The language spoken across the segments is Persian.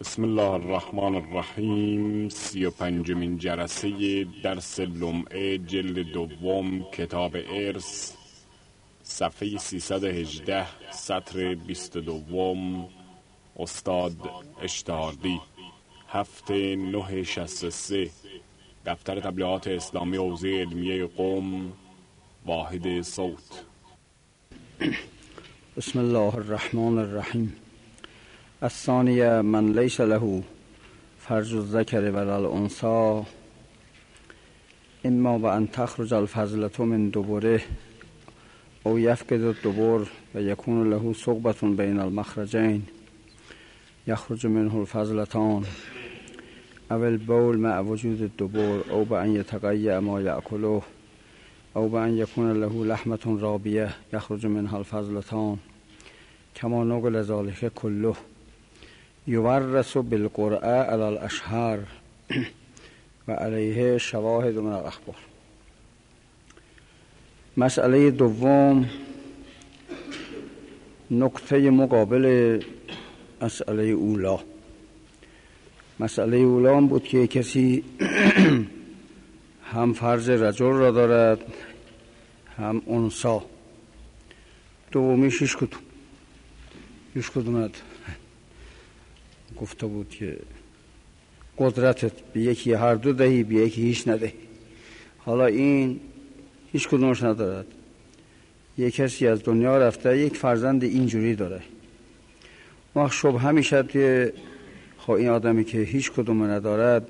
بسم الله الرحمن الرحیم. 35مین جلسه درس لمعه جلد دوم کتاب ارث، صفحه 318 سطر 22. استاد اشتهاردی، هفته 963، دفتر تبلیغات اسلامی حوزه علمیه قم، واحد صوت. بسم الله الرحمن الرحیم. الثانیه من لیس له فرج الذکر ولا الانثی اما بان تخرج الفضلة من دبره او یفقد الدبر و یکون له ثقبة بین المخرجین یخرج منه الفضلتان او البول مع وجود الدبر او بان یتقیأ ما یأکله او بان یکون له لحمة رابیه یخرج منها الفضلتان کما نقل ذلك كله یورث بالقرعه علی الاشهر و علیه شواهد من الاخبار. مسئله دوم نکته مقابل مسئله اولا. مسئله اولا هم بود که کسی هم فرض رجل را دارد هم انثا. دومیش هیچ کدومت گفته بود که قدرتت به یکی هر دو دهی به یکی هیچ ندهی. حالا این هیچ کدومش ندارد. یک کسی از دنیا رفته یک فرزند اینجوری داره. وقت شبهه میشد که این آدمی که هیچ کدوم ندارد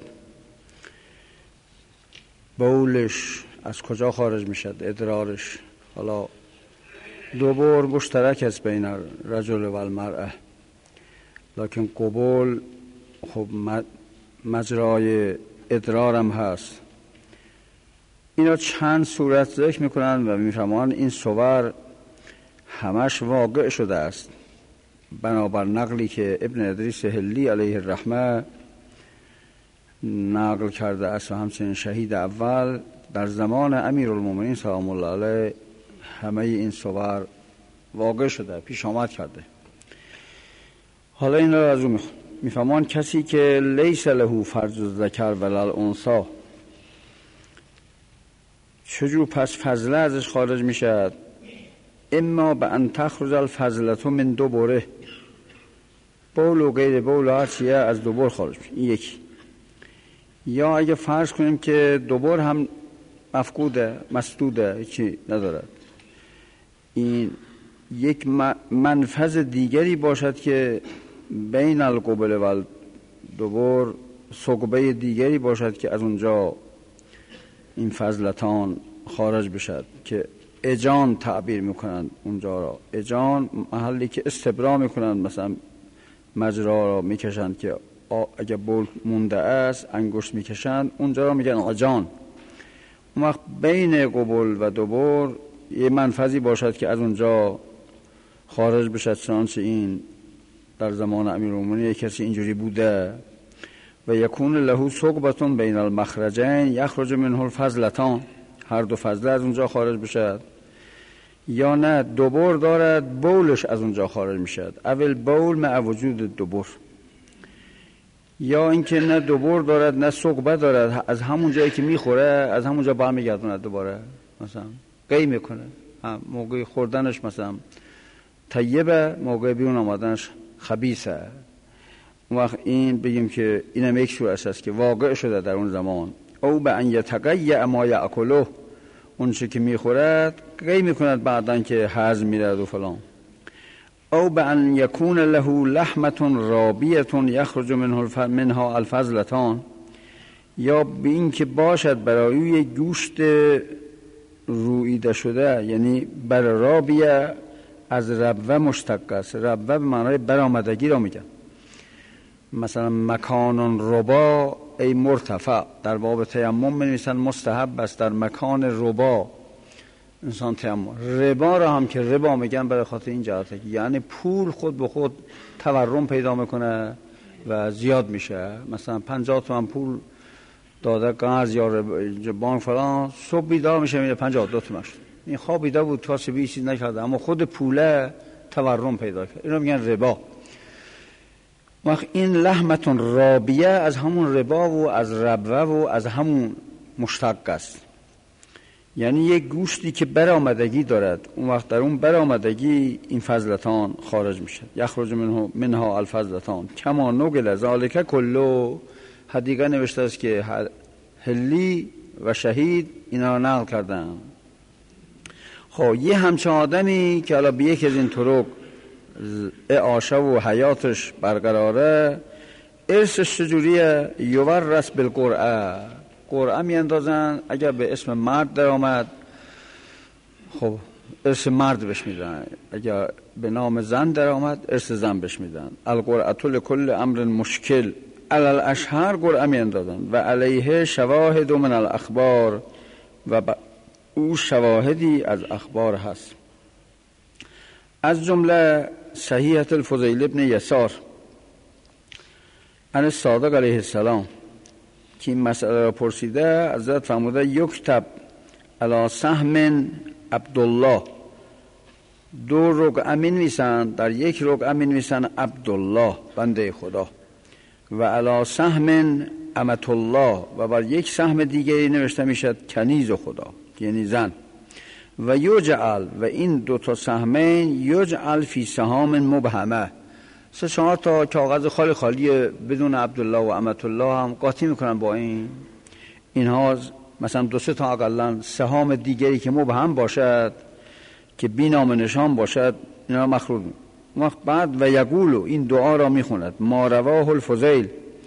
بولش از کجا خارج میشد، ادرارش. حالا دوبار مشترک است بین رجل و المرأه، لکن قبول خب مجرای ادرارم هست. اینا چند صورت ذکر میکنن و میفهمان این صور همش واقع شده است بنابر نقلی که ابن ادریس هلی علیه الرحمه نقل کرده است و همچنین شهید اول در زمان امیرالمومنین سلام الله علیه همه این صور واقع شده، پیش آمد کرده. حالا این را از اون میفهمان کسی که لیس له فرج الذکر ولا الانثی، چجور پس فضله ازش خارج میشد؟ اما به ان تخرج الفضلة من دبره، بول و غیر بول هر چیه از دبر خارج میشه. این یکی. یا اگه فرض کنیم که دبر هم مفقوده، مسدوده، چی ندارد، این یک منفذ دیگری باشد که بین القبل و الدبر ثقبه دیگری باشد که از اونجا این فضلتان خارج بشد که اجان تعبیر میکنند اونجا را. اجان محلی که استبرا میکنند، مثلا مجرا را میکشند که اگه بول مونده است انگشت میکشند، اونجا را میگن اجان. اون وقت بین قبل و دبر یه منفذی باشد که از اونجا خارج بشد. چنانچه این در زمان امیرالمومنین کسی اینجوری بوده. و یکون له ثقبة بین المخرجین یخرج منه الفضلتان، هر دو فضله از اونجا خارج بشد. یا نه دبر دارد بولش از اونجا خارج میشد، اول بول مع وجود دبر. یا اینکه نه دبر دارد نه ثقبه دارد، از همون جایی که میخوره از همون جا برمیگردونه دوباره، مثلا قی میکنه. موقع خوردنش مثلا طیبه، موقع بیرون آمدنش خبیثه. اون وقت این بگیم که اینم یک صورت است که واقع شده در اون زمان. او به ان یتقیأ ما یأکله، اون چه که میخورد قی میکند بعداً که هضم میرد و فلان. او به ان یکون له لحمة رابیة یخرج منها الفضلتان، یا به این که باشد برای یک گوشت رویده شده، یعنی بر رابیه از ربوه مشتق است. ربوه به معنای برآمدگی را میگن. مثلا مکان ربا ای مرتفع، در باب تیمم می‌نویسن مستحب است در مکان ربا انسان تیمم. ربا را هم که ربا میگن برای خاطر این جهته که یعنی پول خود به خود تورم پیدا میکنه و زیاد میشه. مثلا 50 تومن پول داده قرض یا بانک فلان، صبح بیدار میشه میده 52 تومن شد. این خوابیده بود کاسبی هیچ چیز نکرده، اما خود پوله تورم پیدا کرد. اینو میگن ربا. وقت این لحمتون رابیه از همون ربا و از ربوه و از همون مشتق است، یعنی یک گوشتی که برآمدگی دارد. اون وقت در اون برآمدگی این فضلتان خارج میشه. یخرج منها الفضلتان کما نقل ذالک کلو. حدیقه نوشته است که حلی و شهید اینا رو نقل کردن. خب یه همچه آدمی که حالا به یک از این طرق اعاشه و حیاتش برقراره، ارثش چجوریه؟ یورث بالقرعه. قرعه میاندازن، اگر به اسم مرد در آمد خب ارث مرد بهش میدن، اگر به نام زن در آمد ارث زن بهش میدن. القرعه لکل امر مشکل علی الاشهر قرعه میاندازن و علیه شواهد من الاخبار و او شواهدی از اخبار هست. از جمله صحیحة الفضیل ابن یسار عن الصادق علیه السلام که این مسئله را پرسیده، حضرت فرموده یکتب علی سهم عبدالله، دو رقعه می نویسن، در یک رقعه می نویسن عبدالله بنده خدا، و علی سهم امة الله، و بر یک سهم دیگری نوشته میشد کنیز خدا یعنی زن. و یجعل، و این دو تا سهمین یجعل فی سهام مبهمه، 3-4 تا کاغذ خالی خالی بدون عبدالله و امة الله هم قاطی میکنن با اینها، مثلا 2-3 تا اقلا سهام دیگری که مبهم باشد که بی نام نشان باشد اینا مخروط. وقت بعد و یقولو، این دعا را میخوند، ما رواه الفضیل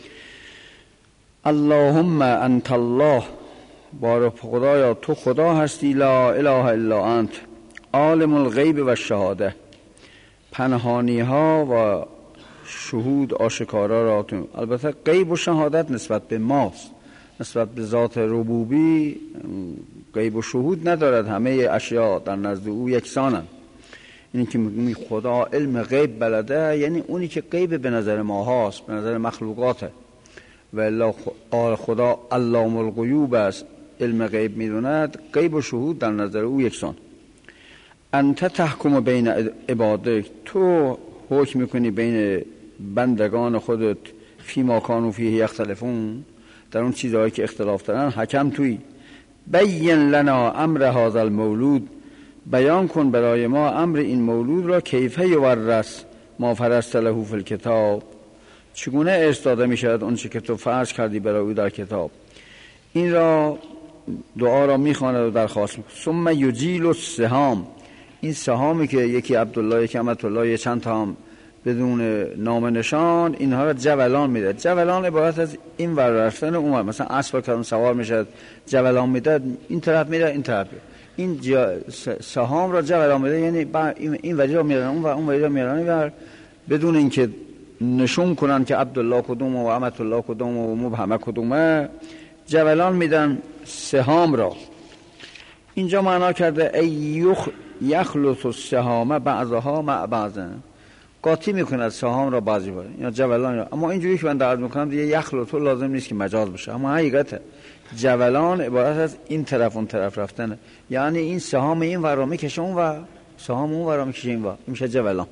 اللهم انت الله، بار خدایا تو خدا هستی، لا اله الا انت، عالم الغیب و الشهاده، پنهانی ها و شهود آشکارا را تو. البته غیب و شهادت نسبت به ماست، نسبت به ذات ربوبی غیب و شهود ندارد، همه اشیاء در نزد او یکسانند. اینی که میگه خدا علم غیب بلده، یعنی اونی که غیب به نظر ما هاست، به نظر مخلوقاته، و الا خدا علام الغیوب است، علم غیب میدوند، غیب و شهود در نظر او یکسان. انت تحکم بین عبادک، تو حکم میکنی بین بندگان خودت، فی ما کانوا فیه یختلفون، در اون چیزهایی که اختلاف دارن حکم توی. بین لنا امر هذا المولود، بیان کن برای ما امر این مولود را، کیفه یورث ما فرضت له فی الکتاب، چگونه ارث داده میشود اون چه که تو فرض کردی برای او در کتاب. این را دعا را میخواند و درخواست میکنه. ثم یجیل السهام، این سهامی که یکی عبدالله یکی امة الله، یه چند تا هم بدون نام نشان، اینها را جولان میده. جولان عبارت از این ور رفتن اون ور، مثلا اسب که سوار میشد جولان میده، این طرف میره این طرف میره. این سهام را جولان میده، یعنی این وری را میرن اون وری را میرن، بدون اینکه نشون کنن که عبدالله کدوم و امة الله کدوم و مبهمه کدومه، جولان میدن سهام را. اینجا معنا کرده ای یخلط السهام بعضها مع بعض، قاطی میکند سهام را بعضی بار یا جولان را. اما اینجوری که من دعوت میکنم دیگه یخلط لازم نیست که مجاز بشه، اما حقیقته جولان عبارت از این طرف اون طرف رفتنه، یعنی این سهام این ور را میکشه اون و سهام اون ور را میکشه این ور، این میشه جولان.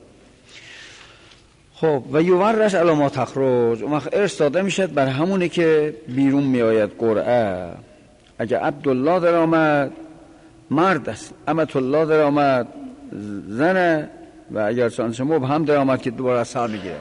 خب و یورث علی ما تخرج، اون وقت ارث داده میشد بر همونی که بیرون میآید قرعه. اگر عبدالله در آمد مرد است، امة الله در آمد زنه، و اگر چنانچه مبهم در آمد که دوباره از سر میگیره.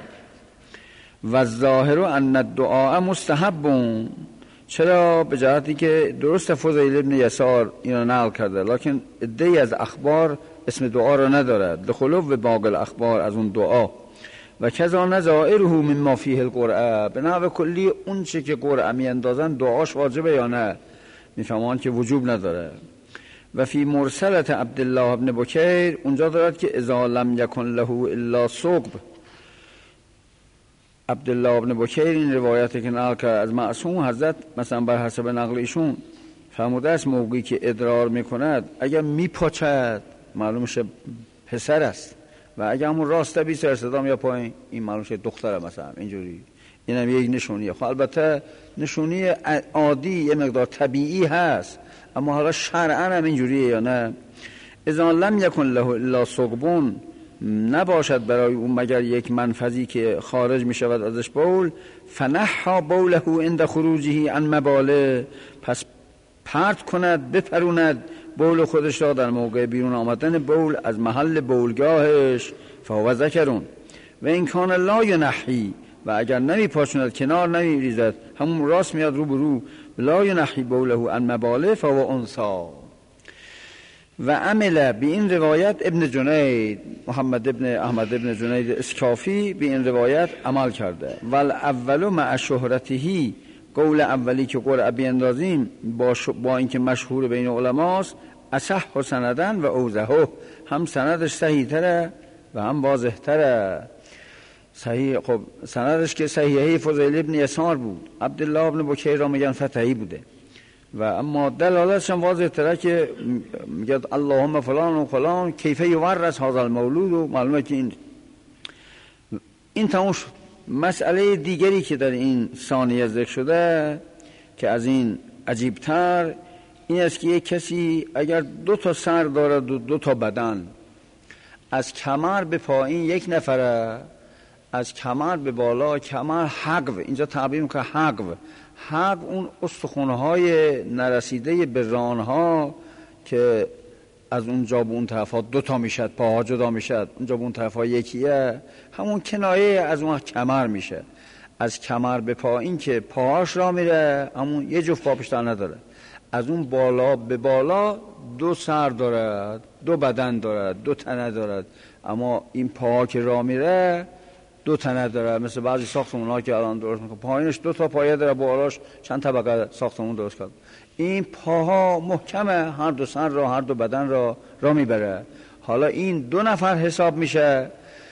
و ظاهر ان الدعاء مستحب، چرا؟ به جهتی که درست فضیل ابن یسار اینو نقل کرده، لکن عده‌ای از اخبار اسم دعا را ندارد، لخلو و باقی الاخبار از اون دعا. و کذا نظائره مما فیه القرعه، به نحو کلی اون چه که قرعه میاندازن دعاش واجبه یا نه، میفهمان که وجوب نداره. و فی مرسلت عبدالله ابن بکیر اونجا دارد که اذا لم یکن له الا ثقب. عبدالله ابن بکیر این روایتی که نقل کرد از معصوم حضرت، مثلا بر حسب نقل ایشون فرموده است موقعی که ادرار میکند اگر میپاچد معلوم شه پسر است، و اگر همون راسته بی سر صدا یا پایین این معلوم شه دختره مثلا، اینجوری. اینم یک نشونیه. خب البته نشونی عادی یه مقدار طبیعی هست، اما حالا شرعاً هم اینجوریه یا نه. اذا لم یکن له الا ثقبون، نباشد برای اون مگر یک منفذی که خارج می شود ازش بول، فنحا بوله عند خروجه عن مباله، پس پرت کند بپروند بول خودش را در موقع بیرون آمدن بول از محل بولگاهش، فهو ذکرون و این کان لا ینحی، و اگر نمی پاشوند کنار نمی ریزد همون راست میاد رو برو، لا ینحی بوله عن مباله فهو انثی. و عمل به این روایت ابن جنید، محمد ابن احمد ابن جنید اسکافی به این روایت عمل کرده. ول اول مع شهرته، قول اولی که قرعه بیندازیم با اینکه مشهور بین علماست، اصح سندن و اوضحه، هم سندش صحیح تره و هم واضح تره. صحیح، خب سندش که صحیحه فضیل ابن یسار بود، عبدالله ابن بکیر را میگن فتحی بوده، و اما دلالتش هم واضح تره که میگه اللهم فلان و فلان کیفه یورث هذا المولود، و معلومه که این تموم شد. مسئله دیگری که در این ثانیه ذکر شده که از این عجیبتر این است که یک کسی اگر 2 سر دارد و 2 بدن، از کمر به پایین یک نفره، از کمر به بالا کمر حقو، اینجا تعبیر میکنه حقو اون استخونهای نرسیده به رانها که از اونجا به اون طرفا 2 میشد، پاها جدا میشد، اونجا به اون طرفا یکیه، همون کنایه از اون کمر میشه. از کمر به پایین که پاهاش را میره، همون یه جفت پا بیشتر نداره. از اون بالا به بالا 2 سر دارد، 2 بدن دارد، 2 تنه دارد، اما این پاها که را میره 2 تنه داره. مثل بعضی ساختمون‌ها که الان درست میکنه پایینش 2 پایه داره، بالاش چند طبقه ساختمون درست کرد. این پاها محکمه، هر 2 سر را، هر 2 بدن را میبره. حالا این 2 نفر حساب میشه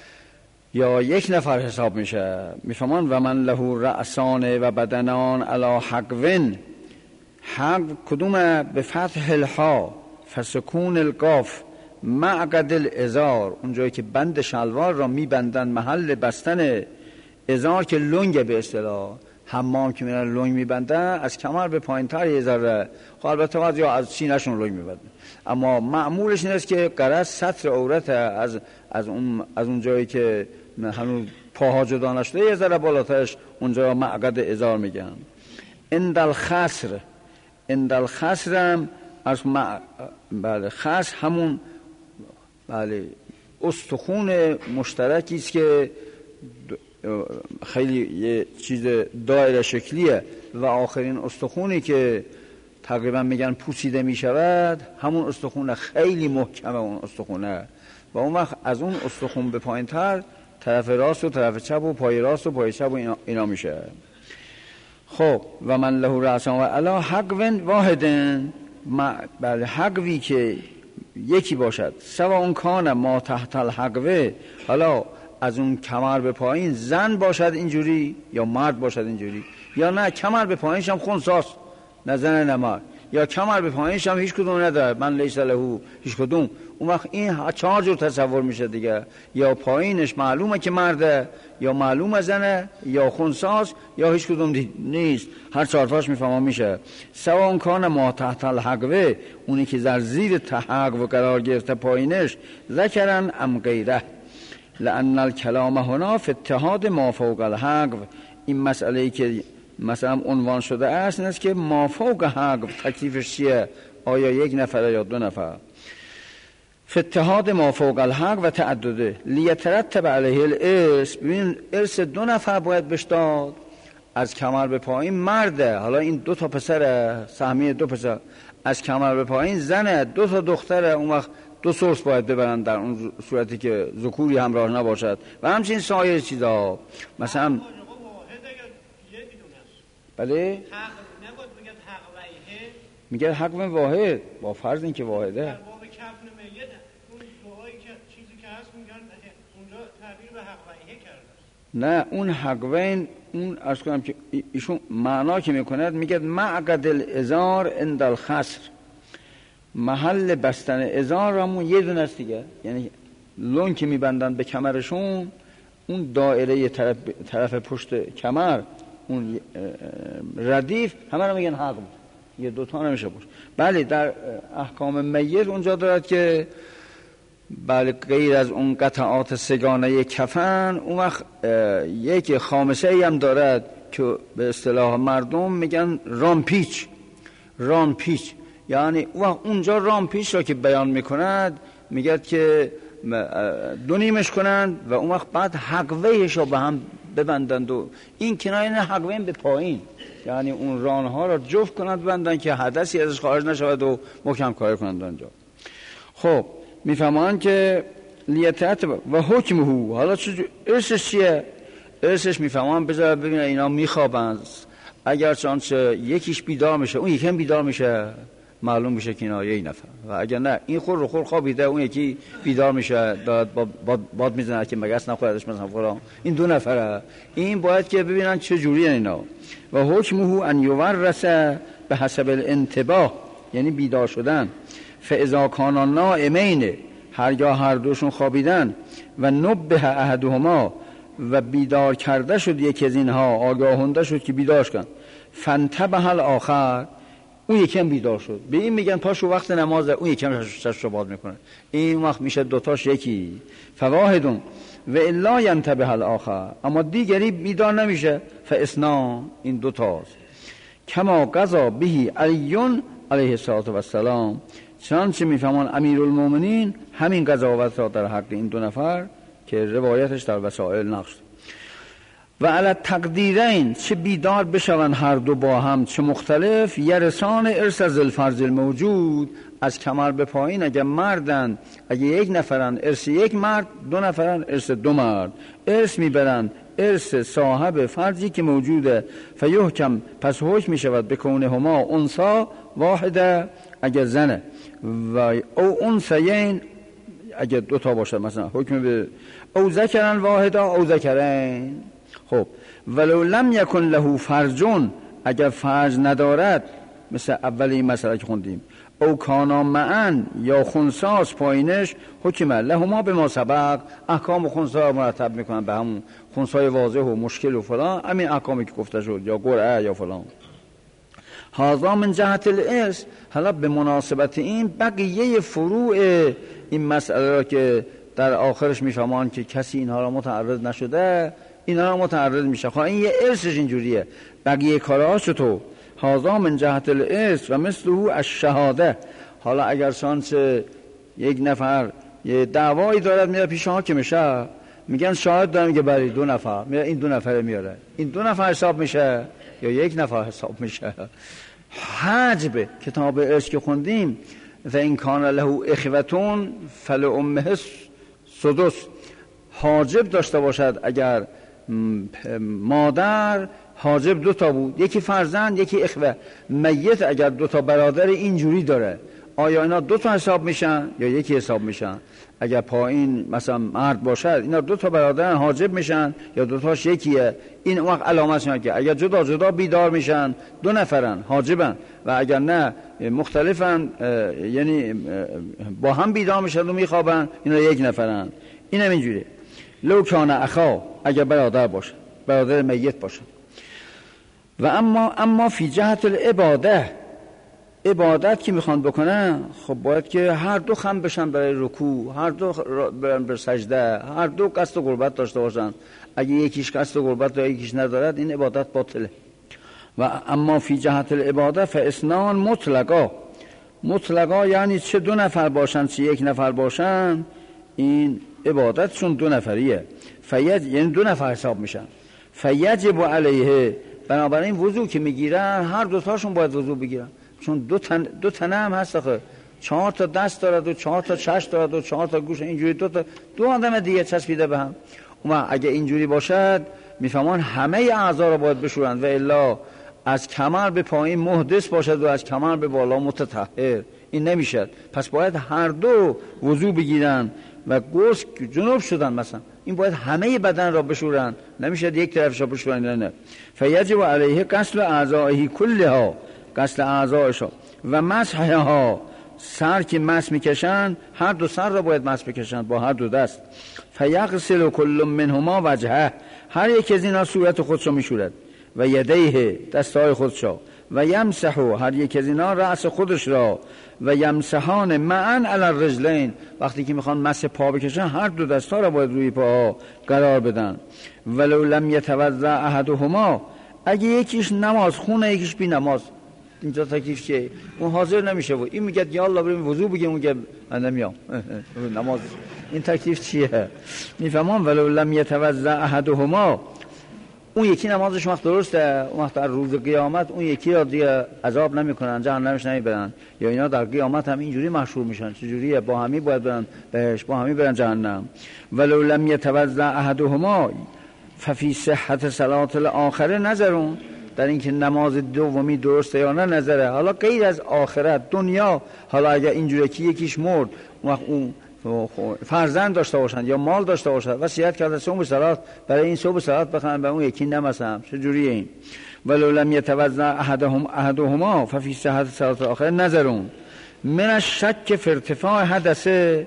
یا 1 نفر حساب میشه؟ میفهمان و من له رأسان و بدنان علی حقوین، حق کدومه؟ به فتح الها فسکون القاف معقد الازار، اونجایی که بند شلوار را میبندن محل بستن ازار که لنگه، به اصطلاح حمام که میرن لنگ میبندن، از کمر به پایین تر یه ذره، خب البته یا از سینه‌شون لنگ میبندن، اما معمولش این است که قرص سطر عورت از اون جایی که هنوز پاها جدا نشده یه ذره بالاترش، اونجا معقد ازار میگن. اندل خصر هم از بله، خصر همون بله استخون مشترکی است که خیلی یه چیز دایره شکلیه و آخرین استخونی که تقریبا میگن پوسیده میشود همون استخونه خیلی محکمه اون استخونه، و اون وقت از اون استخون به پایین تر طرف راست و طرف چپ و پای راست و پای چپ و اینا میشه. خب و من له رأسان و علی حقوین واحدن، بله حقوی که یکی باشد، سوا اون کان ما تحت الحقوه، حالا از اون کمر به پایین زن باشد اینجوری یا مرد باشد اینجوری، یا نه کمر به پایینش هم خنثاست، نه زن نه مرد، یا کمر به پایینش هم هیچ کدوم نداره، من لیس له هیچ کدوم. اون وقت این 4 جور تصور میشه دیگه، یا پایینش معلومه که مرده، یا معلومه زنه، یا خنثاست، یا هیچ کدوم نیست، هر 4 تاش میفهمم میشه. سوا اون کان ما تحت الحقوه، اونی که در زیر تحقو قرار گرفته پایینش، ذکرن ام غیره، لأن الکلام هنا فی اتحاد ما فوق الحقو، این مسئله‌ای که مثلا عنوان شده است این است که ما فوق حقو تکلیفش چیه؟ آیا 1 نفر یا 2 نفر؟ فی اتحاد ما فوق الحق و تعدده لیترتب علیه الارث، ببین ارث 2 نفر باید بهش داد، از کمر به پایین مرده، حالا این 2 پسره، سهمیه 2 پسر، از کمر به پایین زنه، 2 دختره، اون وقت 2 سورس باید ببرن در اون صورتی که ذکوری همراه نباشد، و همچنین سایر چیزا. مثلا بله میگه حق واحد، با فرض این که واحده. نه اون حقوین، اون عرض کنم که ایشون معنا که میکند میگه معقد الازار عند الخصر، محل بستن ازار همون یه دونه است دیگه، یعنی لون که میبندن به کمرشون، اون دایره طرف پشت کمر، اون ردیف، همه رو میگن حقو، یه 2 تا نمیشه باشه. بله در احکام میت اونجا دارد که بله غیر از اون قطعات سگانه کفن، اون وقت یک خامسه ای هم دارد که به اصطلاح مردم میگن رامپیچ، یعنی اونجا رامپیچ را که بیان میکند میگه که دو نیمش کنند و اون وقت بعد حقوهش رو به هم ببندند و این کنایه حقوه به پایین، یعنی اون رانها را جفت کنند ببندند که حدثی ازش خارج نشود و محکم کار کنند آنجا. خب میفهمند که لیتت و حکمه، حالا ارثش چیه؟ ارثش میفهمند بذار ببینن اینا میخوابند، اگر چانچه یکیش بیدار میشه اون یکی هم بیدار میشه، معلوم میشه که اینا یک نفر، و اگر نه این خور رو خور خوابیده اون یکی بیدار میشه داد باد میزنه که مگس نخوردش مثلا فلان، این دو نفره. این باید که ببینن چه جوری اینا. و حکمه ان یورث به حسب الانتباه، یعنی بیدار شدن. فاذا کانا نائمین، هرگاه هر دوشون خوابیدن، و نبه احدهما، و بیدار کرده شد یکی از اینها، آگاهنده شد که بیدارش کن، فانتبه الاخر، اون یکی هم بیدار شد. به این میگن پاشو وقت نمازه، اون یکی هم چشمش رو باز میکنه، این وقت میشه دوتاش یکی. فواحدون و الا ینتبه الاخر، اما دیگری بیدار نمیشه، فاثنان، این دوتاست. کما قضا به علی علیه السلام، چنانچه میفهمان امیرالمومنین همین قضاوت را در حق این دو نفر که روایتش در وسائل نقش. و علی تقدیرین، چه بیدار بشون هر دو با هم چه مختلف، یرسان ارث از الفرض الموجود، از کمر به پایین اگه مردن، اگه یک نفرن ارث یک مرد، دو نفرن ارث دو مرد، ارث میبرن ارث صاحب فرضی که موجوده. فیحکم، پس حکم میشود به کونهما انثا واحده، اگه زنه، و او انثیین، اگه دو تا باشه، مثلا حکم به او ذکرن واحده او ذکرین. خب ولو لم یکن له فرجون، اگر فرج ندارد، مثل اولی مسئله که خوندیم، او کانا معن، یا خنثاست پایینش، حکم لهما به ما سبق، احکام خنثا مرتب میکنن به همون خنثای واضح و مشکل و فلان، همین احکامی که گفته شد، یا قرعه یا فلان. هذا من جهت الارث. حالا به مناسبت این بقیه فروع این مسئله را که در آخرش میفهمان که کسی اینها را متعرض نشده، اینا را متعرض میشه. خب این یه ارثش اینجوریه، بقیه کارهاش تو. هذا من جهت الارث و مثله الشهاده. حالا اگر شانس یک نفر یه دعوایی دارد میره پیش حاکم شهر، میگن شاهد دارم که برای دو نفر، میره این دو نفر میاره، این دو نفر حساب میشه یا یک نفر حساب میشه. حجب کتاب ارث که خوندیم، و این کان له اخوتون فلامه سدس، حاجب داشته باشد اگر مادر، حاجب دو تا بود، یکی فرزند یکی اخوه. میت اگر دو تا برادر اینجوری داره، آیا اینا دو تا حساب میشن یا یکی حساب میشن؟ اگر پایین مثلا مرد باشد، اینا دو تا برادرن حاجب میشن یا دو تاش یکیه؟ این وقت علامت شد که اگر جدا جدا بیدار میشن دو نفرن حاجبن، و اگر نه مختلفن یعنی با هم بیدار میشن و میخوابن، اینا یک نفرن. این هم اینجوریه. لو کان اخا، اگر برادر باشه، برادر میت باشه. و اما فی جهت العباده، عبادت که میخوان بکنن، خب باید که هر دو خم بشن برای رکوع، هر دو برن بر سجده، هر دو قصد و قربت داشته باشن. اگه یکیش قصد و قربت و یکیش ندارد، این عبادت باطله. و اما فی جهت العباده فاثنان مطلقا، یعنی چه دو نفر باشن چه یک نفر باشن، این عبادتشون دو نفریه. یعنی دو نفر حساب میشن. فیجب علیه، بنابراین وضو که میگیرن هر دوتاشون باید وضو بگیرن، چون دو تنه هم هست آخه، 4 تا دست دارد و 4 تا چشم دارد و 4 تا گوش، اینجوری دو آدم دیگه چسبیده به هم. اما اگه اینجوری باشد میفهمان همه اعضا رو باید بشورند، و الا از کمر به پایین محدث باشد و از کمر به بالا متطهر، این نمیشد. پس باید هر دو وضو بگیرن و گوشت جنوب شدن مثلا، این باید همه بدن را بشورن، نمیشد یک طرفش را بشورن. نه. فیجب علیه غسل اعضائه کلها، غسل اعضایش و مسحها، سر که مسح میکشن هر دو سر را باید مسح بکشن با هر دو دست. فیغسل کل منهما وجهه، هر یک از اینا صورت خودشو میشورد، و یدیه، دستهای خودشو، و یمسحو هر یک از اینا رأس خودش را و یمسحان معا علی الرجلین وقتی که میخوان مس پا بکشن هر دو دستا را باید روی پاها قرار بدن. ولو لم یتوضا احدهما اگه یکیش نماز خونه یکیش بی نماز اینجا تکلیف چیه؟ اون حاضر نمیشه و این میگه یا الله بریم وضو بگیم اون میگه من نمیام نماز این تکلیف چیه؟ میفهمم ولو لم یتوضا احدهما اون یکی نمازش وقت درسته اون وقت در روز قیامت اون یکی را دیگه عذاب نمیکنن جهنمش نمیبرن یا اینا در قیامت هم اینجوری محشور میشن چجوریه با همی باید برن بهش با همی برن جهنم. ولو لم یتوضا احدهما ففی صحت صلات الاخره نظرون در اینکه نماز دومی درسته یا نه نظره. حالا غیر از آخرت دنیا حالا اگر اینجوری که یکیش مرد اون فرزند داشته باشند یا مال داشته باشند وصیت کرده صبح صلات برای این صبح صلات بخونن به اون یکی نمسم چجوریه این؟ ولو لم یتوضا احدهما ففی صحت صلات الاخره نظرون. من الشک فی ارتفاع حدثه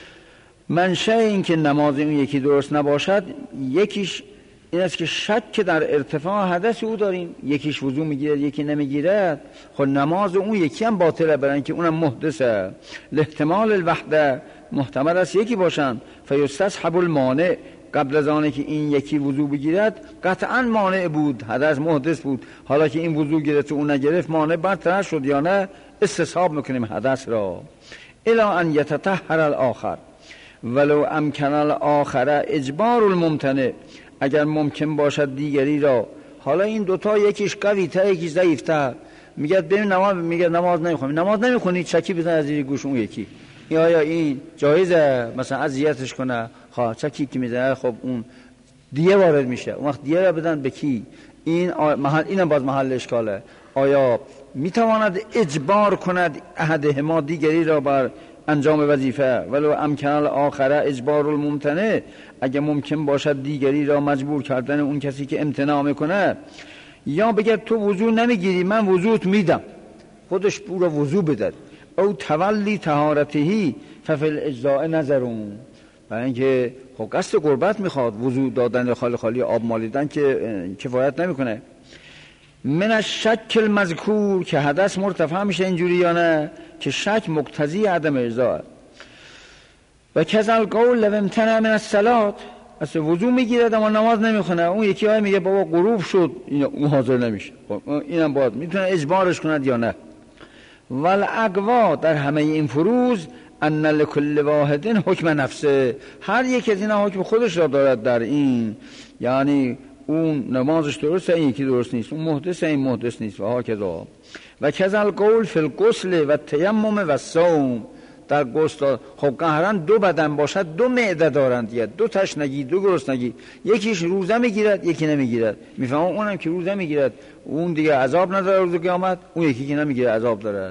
منشأ این که نماز اون یکی درست نباشد یکیش این است که شک در ارتفاع حدث او داریم یکیش وضو میگیرد یکی نمیگیرد خب نماز اون یکی هم باطله برای اینکه اونم محدثه. لاحتمال الوحده محتمل است یکی باشن فیستصحب المانع قبل از آنه که این یکی وضو بگیرد قطعا مانع بود حدث محدث بود حالا که این وضو گرفت و اون نگرفت مانع برطرح شد یا نه استصحاب میکنیم حدث را. الی ان یتطهر الاخر ولو امکن الاخر اجبار الممتنع اگر ممکن باشد دیگری را حالا این دوتا یکیش قوی تر یکیش ضعیف تر میگه ببین نماز میگه نماز نمیخونی چکی بزن از زیر گوش اون یکی یا این جایزه مثلا اذیتش کنه خواه چکی که میزنه خب اون دیه وارد میشه اون وقت دیه را بدن به کی؟ این اینم باز محل اشکاله آیا میتواند اجبار کند احدهما دیگری را بر انجام وظیفه ولو امکن الاخره اجبار الممتنع اگه ممکن باشد دیگری را مجبور کردن اون کسی که امتناع میکنه یا بگه تو وضو نمیگیری من وضوت میدم خودش پورا وضو بده او تولی طهارته ففی الاجزاء نظرون برای اینکه خب قصد قربت میخواد وضو دادن خالی آب مالیدن که کفایت نمیکنه. من الشک المذکور که حدث مرتفع میشه اینجوری یا نه که شک مقتضی عدم اجزاء و کذا القول لو امتنع من الصلاه اصلا وضو میگیرد اما نماز نمیخونه اون یکی های میگه بابا غروب شد اون حاضر نمیشه اینم باید میتونه اجبارش کند یا نه. والاقوا در همه این فروض ان لكل واحد حکم نفسه هر یک از اینا حکم خودش را دارد در این یعنی اون نمازش درسته این یکی درست نیست اون محدثه این محدث نیست و هکذا. و کذا القول فی الغسل و التیمم و الصوم در غسل خب قهرن دو بدن باشد دو معده دارند دیگه دو تشنگی دو گرسنگی یکیش روزه میگیرد یکی نمیگیرد میفهمم اونم که روزه میگیرد اون دیگه عذاب نداره روز قیامت اون یکی که نمیگیره عذاب داره.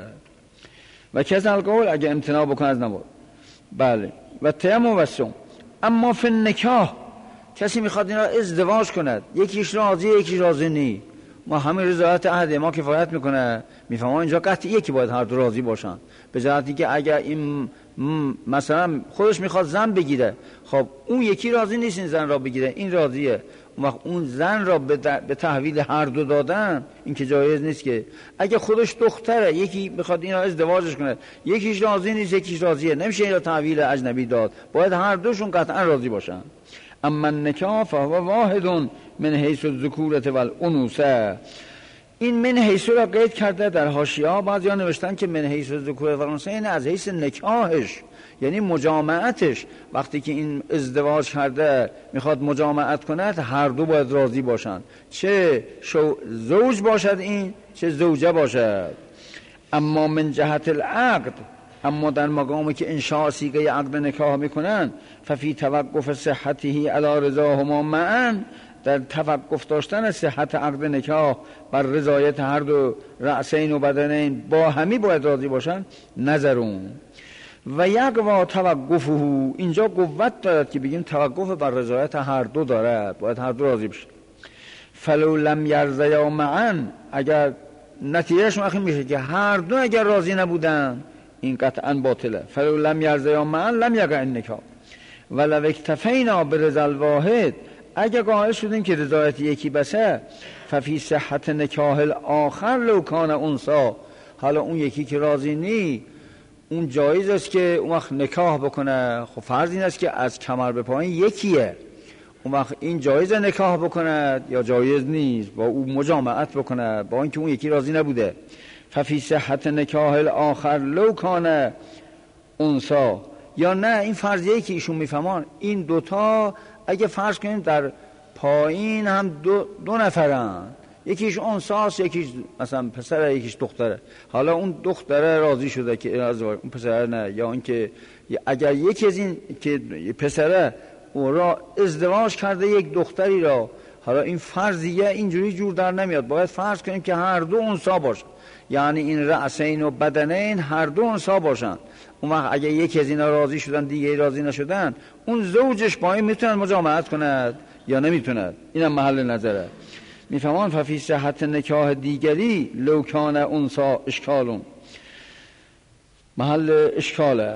و کذا القول اگه امتناع بکنه از نماز بله و التیمم و الصوم. اما فی النکاح کسی میخواد اینا ازدواج کند یکیش راضی یکیش راضی نی ما همین رضایت عهد ما کفایت میکنه میفهمم اینجا قطعی یکی باید هر دو راضی باشن به جهتی که اگر این مثلا خودش میخواد زن بگیره خب اون یکی راضی نیست این زن را بگیره این راضیه اون زن را به تحویل هر دو دادن این که جایز نیست که اگه خودش دختره یکی میخواد اینا ازدواجش کنه یکیش راضی نیست یکیش راضیه نمیشه اینا تحویل اجنبی داد باید هر دوشون قطعا راضی باشن. اما النکاح فهو واحد من حیث الذکورة والانوثه این من حیث را قید کرده در حاشیه بعضیا نوشتن که من حیث الذکورة والانوثه این از حیث نکاحش یعنی مجامعتش وقتی که این ازدواج کرده میخواد مجامعت کند هر دو باید راضی باشند چه زوج باشد این چه زوجه باشد. اما من جهت العقد اما در مقامی که انشاء صیغه عقد نکاح میکنن ففی توقف صحته علی رضاهما معا در توقف داشتن صحت عقد نکاح بر رضایت هر دو رأسین و بدنین با همی باید راضی باشن نظرون. و یقوا توقفه اینجا قوت دارد که بگیم توقف بر رضایت هر دو دارد باید هر دو راضی بشه. فلو لم یرضیا معا اگر نتیجهش مخیم میشه که هر دو اگر راضی نبودن این قطعا باطله. فلو لم یرضیا معا لم یقع النکاح ولو اکتفینا برضا الواحد اگه قائل شدیم که رضایت یکی بسه، ففی صحت نکاح الاخر لو کان انثا، حالا اون یکی که راضی نی، اون جایز است که اون وقت نکاح بکنه. خب فرض این است که از کمر به پایین یکیه، اون وقت این جایز نکاح بکنه یا جایز نیست، با اون مجامعت بکنه با اینکه اون یکی راضی نبوده. ففی صحت نکاح الاخر لو کان انثا، یا نه این فرضیه که ایشون میفهمان این دوتا اگه فرض کنیم در پایین هم دو نفرن، یکیش انثاست یکیش مثلا پسره یکیش دختره، حالا اون دختره راضی شده که اون پسره نه، یا اینکه اگر یکی از این که پسره او را ازدواج کرده یک دختری را، حالا این فرضیه اینجوری جور در نمیاد، باید فرض کنیم که هر دو انثا باشن، یعنی این رأسین و بدنین هر دو انثا باشن. اون وقت اگه یکی از اینا راضی شدن دیگه راضی نشدن، اون زوجش با این میتونن مجامعت کند یا نمیتوند، اینم محل نظره. میفهمان ففی صحت نکاح دیگری لو کان انثا اشکالون، محل اشکاله.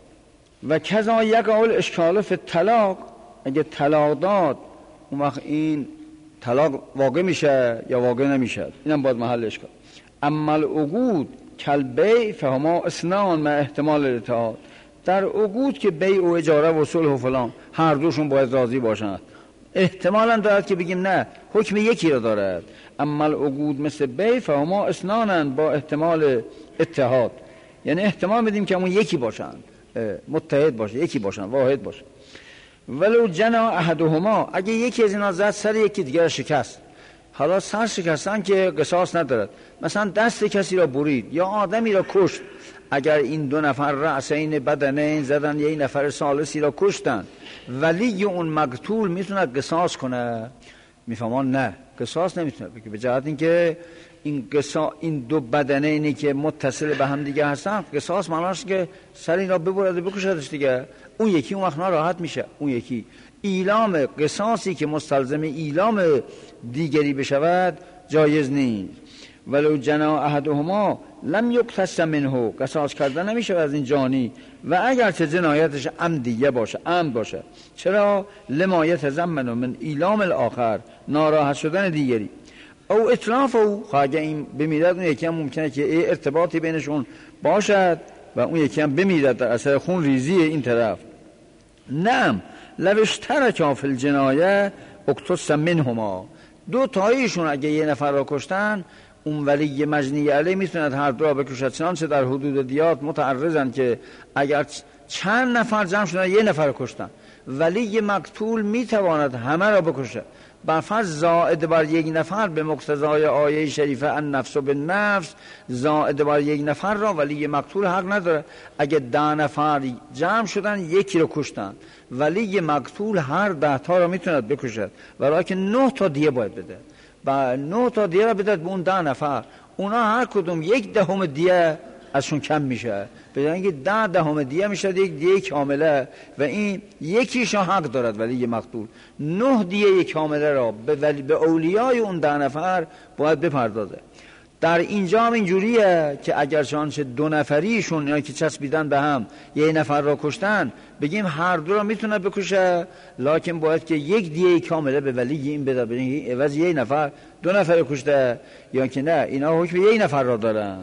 و کذا یقع الاشکال فی الطلاق، اگه طلاق داد اون وقت این طلاق واقع میشه یا واقع نمیشه، اینم باید محل اشکال. اما العقود کالبیع فهما اثنان مع احتمال الاتحاد، در عقود که بیع و اجاره و صلح و فلان هر دوشون باید راضی باشند، احتمالا دارد که بگیم نه حکم یکی را دارد. اما العقود مثل بیع فهما اثنانن با احتمال اتحاد، یعنی احتمال بدیم که همون یکی باشن، متحد باشه، یکی باشن، واحد باشه. ولو جنا احدهما، اگه یکی از اینا زد سر یکی دیگر شکست، حالا سر شکستن که قصاص ندارد، مثلا دست کسی را برید یا آدمی را کشت، اگر این دو نفر رأسین بدنین زدن یک نفر ثالثی را کشتن، ولی اون مقتول میتونه قصاص کنه؟ میفهمان نه، قصاص نمیتونه بگه، به جهت اینکه این دو بدنینی که متصل به هم دیگه هستن، قصاص معناش که سر اینا ببرد و بکشدش دیگه، اون یکی اون وقت راحت میشه. اون یکی ایلام قصاصی که مستلزم ایلام دیگری بشود جایز نیست. ولو جنا احدهما لم یقتص منه، قصاص کردن نمیشه از این جانی، و اگرچه جنایتش عمدیه باشه، عمد باشه. چرا؟ لما یتضمن من ایلام الاخر، ناراحت شدن دیگری، او اطلاف او، اگه این بمیرد اون یکی هم ممکنه که ارتباطی بینشون باشد و اون یکی هم بمیرد در اثر خون ریزی این طرف. نعم لو اشترکا فی الجنایه اقتص منهما، دو تایشون اگه یه نفر را کشتن، اون ولی مجنی علیه میتوند هر دو را بکشد، چنانچه در حدود دیات متعرضن که اگر چند نفر جمع شدن یه نفر را کشتن، ولی مقتول میتواند همه را بکشد، بر فرض زائد بر یک نفر به مقتضای آیه شریفه النفس بالنفس، زائد بر یک نفر را ولی مقتول حق نداره. اگه 10 نفر جمع شدن یکی رو کشتن، ولی مقتول هر 10 تا را میتوند بکشد، ولی که 9 تا دیه باید بده، و 9 تا دیه را بده به اون 10 نفر، اونا هر کدوم 1/10 دیه ازشون کم میشه، به اینکه 10/10 دیه میشه یک دیه کامله، و این یکیش حق دارد ولی مقتول 9 دیه کامله را به اولیای اون 10 نفر باید بپردازه. در اینجا هم اینجوریه که اگر چنانچه 2 نفریشون یا که چسبیدن به هم یه نفر را کشتن، بگیم هر دو را میتونه بکشه، لکن باید که یک دیه کامله به ولی این بده، بگیم عوض یه نفر 2 نفر کشته، یا که نه اینا حکم یه نفر را دارن.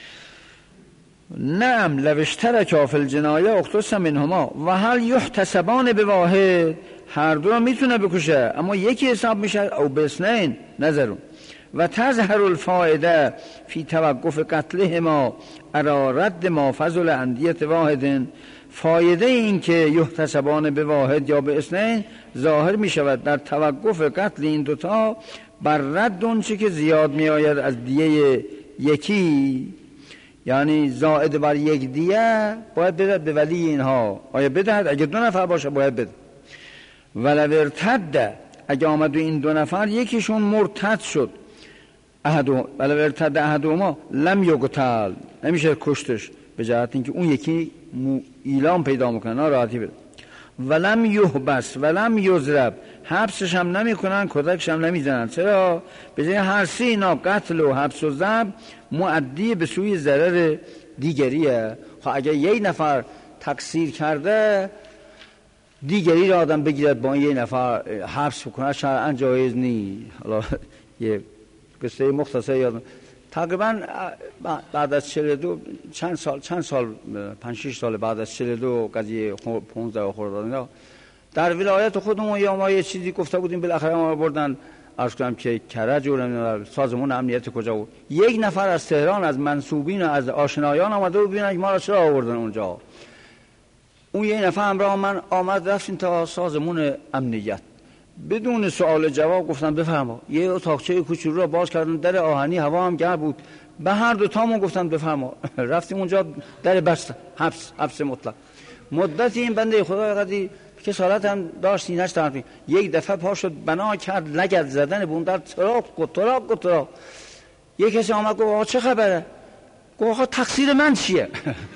نعم لو اشترکا فی الجنایه اقتص منهما، و هل یحتسبان بواحد، هر دو را میتونه بکشه اما یکی حساب میشه، او بسنین نظرون. و تظهر الفائده فی توقف قتلهما علی رد ما فضل اندیت واحد، فایده این که یحتسبان بواحد یا به اثنین ظاهر می شود در توقف قتل این دوتا بر رد اون چی که زیاد می آید از دیه یکی، یعنی زائد بر یک دیه باید بدهد به ولی اینها، آیا بدهد؟ اگه 2 نفر باشه باید بده. ولو ارتد، اگه آمد و این 2 نفر یکیشون مرتد شد، ولو ارتد احدهما لم یقتل، نمیشه کشتش، به جهت اینکه اون یکی ایلام پیدا میکنه، ناراحتی بده. ولم یحبس ولم یضرب، حبسش هم نمی کنن، کتکش هم نمی زنن. چرا؟ به جای هر سه اینا قتل و حبس و ضرب مؤدی به سوی ضرر دیگریه. خب اگه یک نفر تقصیر کرده دیگری را آدم بگیرد با یه نفر حبس بکنه شرعاً جایز نیست. حالا یه قصه مختصر یادم تقریبا بعد از 42 چند سال 5-6 سال بعد از 42 قضیه 15 خرداد در ولایت خودمون یا ما یه چیزی گفته بودیم، بالاخره ما بردن عرض کنم که کرج و سازمان امنیت کجا بود، یک نفر از تهران از منسوبین و از آشنایان آمده بود ببینن که ما را چرا آوردن اونجا. اون یک نفر همراه من آمد رفتیم تا سازمان امنیت، بدون سوال جواب گفتن بفرما. یه اتاقچه کوچولو را باز کردن، در آهنی، هوا هم گرم بود، به هر دو تامون گفتن بفرما. رفتیم اونجا، در بسته، حبس مطلق. مدتی این بنده خدا قدی که سالت هم داشت سینه‌اش درد، یک دفعه پا شد بنا کرد لگد زدن به اون در تراق. یک کسی آمد گفت آقا چه خبره؟ گفت آقا تقصیر من چیه؟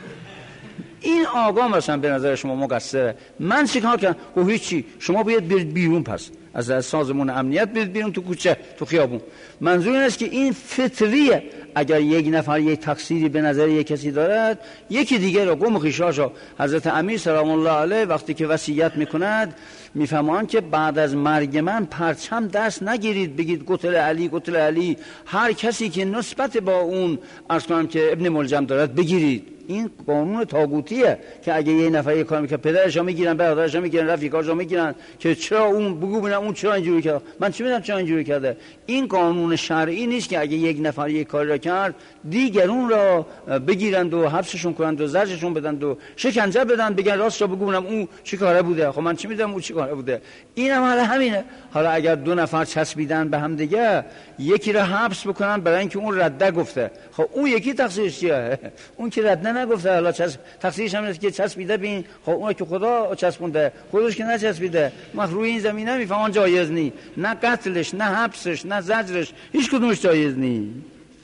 این آقا مثلا به نظر شما مقصره، من چیکار کردم؟ گفت هیچی، شما باید برید بیرون، پس از سازمان امنیت برید بیرون تو کوچه تو خیابون. منظور این است که این فطریه، اگر یک نفر یک تقصیری به نظر یک کسی دارد، یکی دیگه رو گم خیشاشو حضرت امیر سلام الله علیه وقتی که وصیت میکند میفهمند که بعد از مرگ من پرچم دست نگیرید بگید قتل علی، هر کسی که نسبت با اون عرض کنم که ابن ملجم دارد بگیرید. این قانون طاغوتیه که اگه یه نفر یه کار میکنه پدرشو میگیرن، برادرشو میگیرن، رفیقاشو میگیرن که چرا اون بگو ببینم اون چرا اینجوری کرد، من چی میدونم چرا اینجوری کرده. این قانون شرعی نیست که اگه یک نفر یک کاری را کرد دیگرون را بگیرند و حبسشون کنند و زجرشون بدند و شکنجه بدن، بگن راستش بگو ببینم اون چی کاره بوده، خب من چی میدونم اون چی کاره بوده. این هم همینه. حالا اگر دو نفر چسبیدن به هم دیگه، یکی را حبس بکنن برای اینکه اون رده گفته، خب اون یکی تقصیرش چیه؟ اون که رده نگفته، حالا تقصیرش هم نیست که چسبیده بین، خب اون که خدا چسبونده، خودش که نچسبیده. ما روی این زمینه میفهمن جایز نی، نه قتلش، نه حبسش، نه زجرش، هیچ کدومش جایز نی.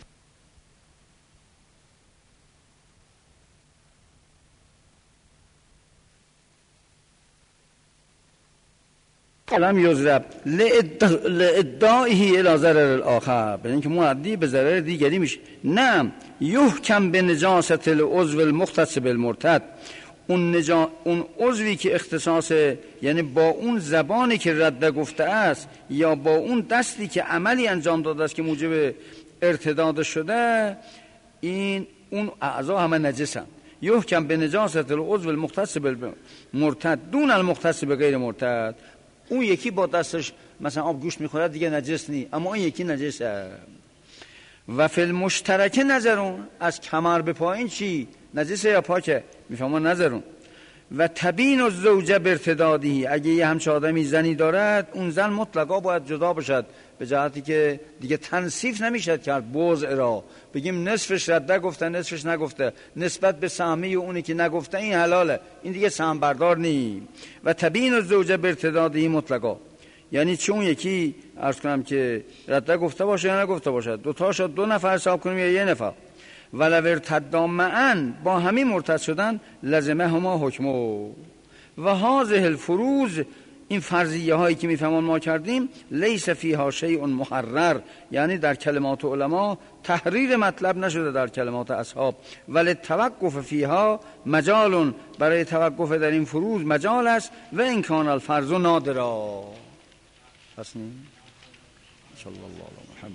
لم یضرب لادعائه الی ضرر الاخر، برای اینکه مؤدی به ضرر دیگری میشه. نه یحکم به نجاست العضو المختص بالمرتد، اون عضوی که اختصاص، یعنی با اون زبانی که رد گفته است یا با اون دستی که عملی انجام داده است که موجب ارتداد شده، اون اعضا همه نجسن. یحکم به نجاست العضو المختص بالمرتد دون المختص بغیر مرتد، اون یکی با دستش مثلا آب گوشت میخوره دیگه نجس نی، اما اون یکی نجسه. و فی المشترک نظرون، از کمر به پایین چی نجسه یا پاکه؟ میفهمون نظرون. و تبین الزوجه بارتدادی، اگه یه همچه آدمی زنی دارد، اون زن مطلقا باید جدا بشد، به جهتی که دیگه تنصیف نمیشد کرد بوضع را، بگیم نصفش رده گفته نصفش نگفته، نسبت به سهمی اونی که نگفته این حلاله، این دیگه سهم بردار نی. و تبین الزوجه بارتدادی مطلقا، یعنی چون یکی عرض کنم که رده گفته باشه یا نگفته باشه، دوتاشو دو نفر حساب کنیم یا یه نفر، ولو ارتدا معا، با همین مرتد شدن، لزمه هما حکمو. و هذه الفروض، این فرضیه هایی که میفهمون ما کردیم، لیس فیها شیء محرر، یعنی در کلمات علما تحریر مطلب نشده در کلمات اصحاب. ولی توقف فیها مجال، برای توقف در این فروض مجال است. و این کان الفرض نادرا. پس صلی الله علی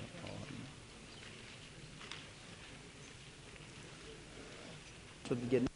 محمد و آله.